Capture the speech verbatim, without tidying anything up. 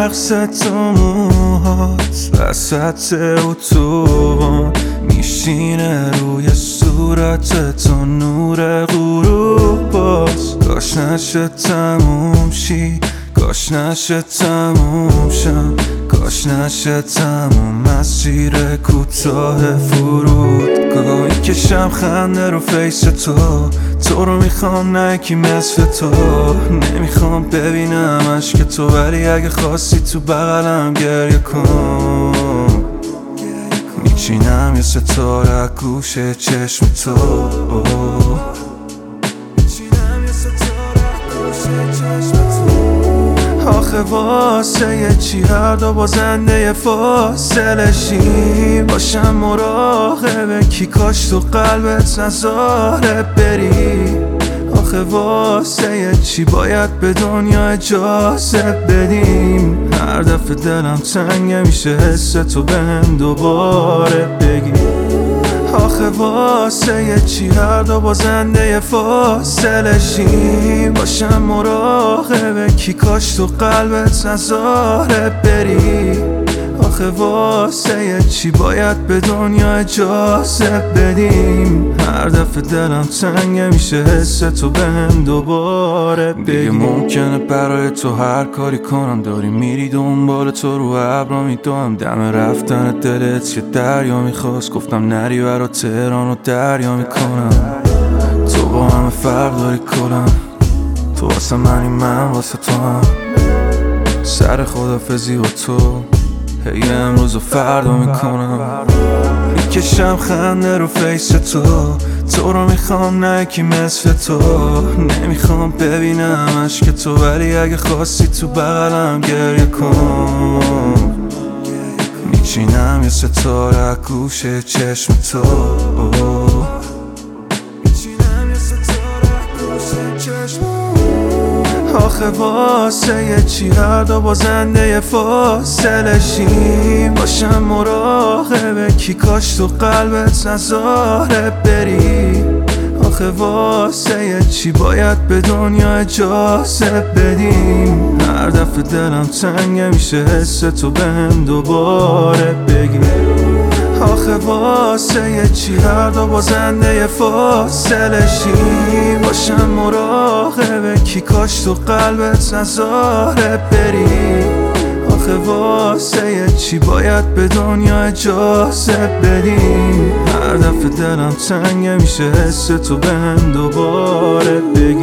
رقص تو موهات وسط اتوبان میشینه روی صورت تو نور غروب باز. کاش نشه تموم شی، کاش نشه تموم شم، کاش نشه تموم مسیر کوتاه فرودگاهی. کشم خنده رو فیس تو، تو رو میخوام نه یکی مثل تو. نمیخوام ببینم عشق تو، ولی اگه خواستی تو بغلم گریه کن. میچینم یه ستاره گوش چشم تو، آخه واسه یه چی هر دو بازنده فاصله شیم. باشم مراقبه کی کاش تو قلبت نذاره بری. آخه واسه یه چی باید به دنیا اجازه بدیم. هر دفعه دلم تنگه میشه حس تو بهم دوباره بگی. آخه واسه یه چی هر دو بازنده فاصله شیم. باشم مراقبه کی کاش تو قلبت نذاره بری. آخه واسه یه چی باید به دنیا اجازه بدیم. هر دفعه دلم تنگه میشه حس تو بهم دوباره بگی. دیگه ممکنه برای تو هر کاری کنم، داری میری دنبال تو رو ابرا میدوم. دم رفتن دلت که دریا میخواست، گفتم نری برا تهران و دریا میکنم. تو با همه فرق داری کلم، تو واسه منی من واسه تو هم. سر خدافزی و تو هی امروز و فردا میکنم. میکشم خنده رو فیس تو، تو رو میخوام نه یکی مثل تو. نمیخوام ببینم عشق تو، ولی اگه خواستی تو بغلم گریه کن. میچینم یه ستاره گوش چشم تو، آخه واسه یه چی هر دو بازنده فاصله شیم. باشم مراقبه کی کاش تو قلبت نذاره بری. آخه واسه یه چی باید به دنیا اجازه بدیم. هر دفعه دلم تنگه میشه حس تو بهم دوباره بگی. آخه واسه یه چی هر دو بازنده فاصله شیم. باشم مراقبه کی کاش تو قلبت نذاره بری. آخه واسه یه چی باید به دنیا اجازه بدیم. هر دفعه دلم تنگه میشه حس تو بهم دوباره بگی.